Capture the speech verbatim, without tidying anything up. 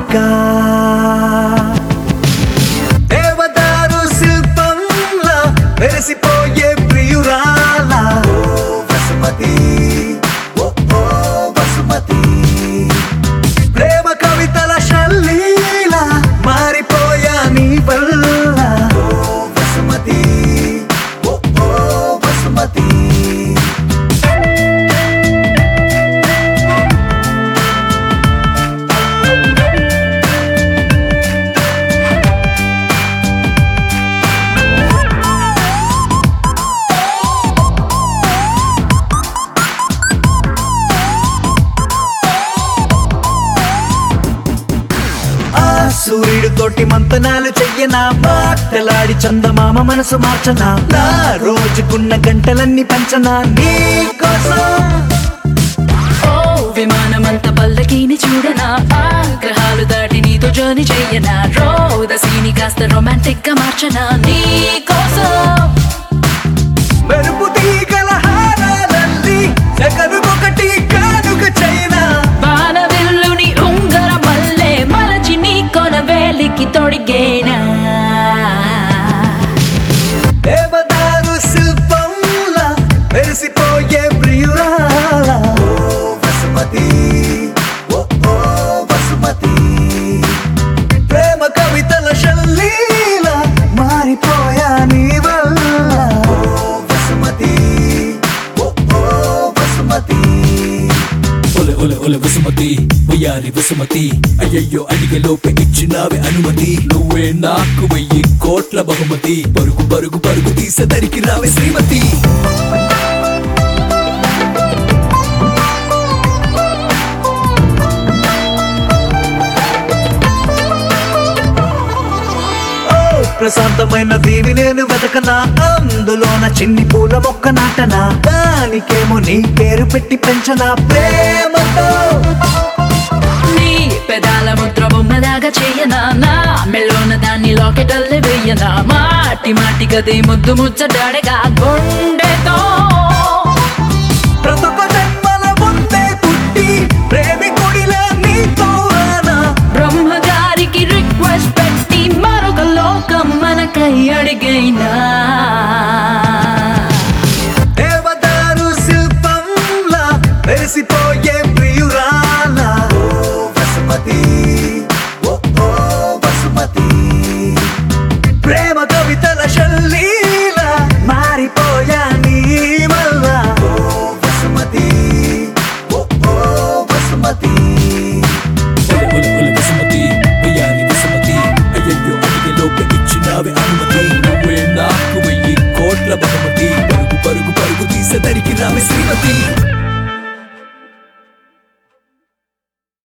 కానుక దేవదారు శిల్పంలా మెరిసిపోయే ప్రియురాల వసుమతి ఓ ఓ వసుమతి ప్రేమ కవితల శల్లీల మారిపోయా నీ వల్ల వసుమతి ఓ ఓ వసుమతి సూర్యుడు తోటి మంతనాలు చెయ్యనా మాటలాడి చందమామ మనసు మార్చనా నా రోజుకున్న గంటలన్నీ పంచనా నీ కోసం ఓ విమానమంత పల్లకీని చూడనా గ్రహాలు దాటి నీతో జర్నీ చెయ్యనా రోదసీని కాస్త రొమాంటిక్ గా మార్చనా నీ కోసం మెరుపు తీగల హారాలల్లి జగనుకొకటి కానుక చైనా బాణవిల్లుని ఉంగర మల్లె మలచి నీ కొన వేలికి తొడిగేనా దేవదారు శిల్పంలా మెరిసిపోయే ప్రియురాల వసుమతి ఓ ఓ వసుమతి ప్రేమ కవితల శల్లీల మారిపోయా నీ వల్ల వసుమతి ఓ ఓ వసుమతి ఒలె ఒలె ఒలె వసుమతి వయ్యారి వసుమతి అయ్యయ్యో అడిగలోపే ఇచ్చినావే అనుమతి నువ్వే నాకు వెయ్యి కోట్ల బహుమతి పరుగు పరుగు పరుగు తీసేదరికి రావే శ్రీమతి ప్రశాంతమైన దీవి నేను వెతకనా అందులోన చిన్ని పూల మొక్క నాటనా దానికేమో నీ పేరు పెట్టి పెంచనా ప్రేమతో నీ పెదాల ముద్ర బొమ్మలాగా చెయ్యనా నా మెల్లోన దాన్ని లాకెటల్లే వెయ్యనా మాటి మాటి గది ముద్దు ముచ్చడాడగా గుండెతో ప్రతొక జన్మల ముందే పుట్టి ప్రేమికుడిలా నీతో రానా బ్రహ్మగారికి రిక్వెస్ట్ పెట్టి మరొక లోకం మనకై అడిగైనా దేవదారు శిల్పంలా మెరిసిపోయే ప్రియురాల వసుమతి ఓ ఓ వసుమతి ప్రేమ కవితల శల్లీల మారిపోయా నీ వల్ల వసుమతి ఓ ఓ వసుమతి ఒలె ఒలె ఒలె వసుమతి వయ్యారి వసుమతి అయ్యయ్యో అడిగలోపే ఇచ్చినావే అనుమతి నువ్వే నాకు వెయ్యి కోట్ల బహుమతి పరుగు పరుగు పరుగు తీసేదరికి రావే శ్రీమతి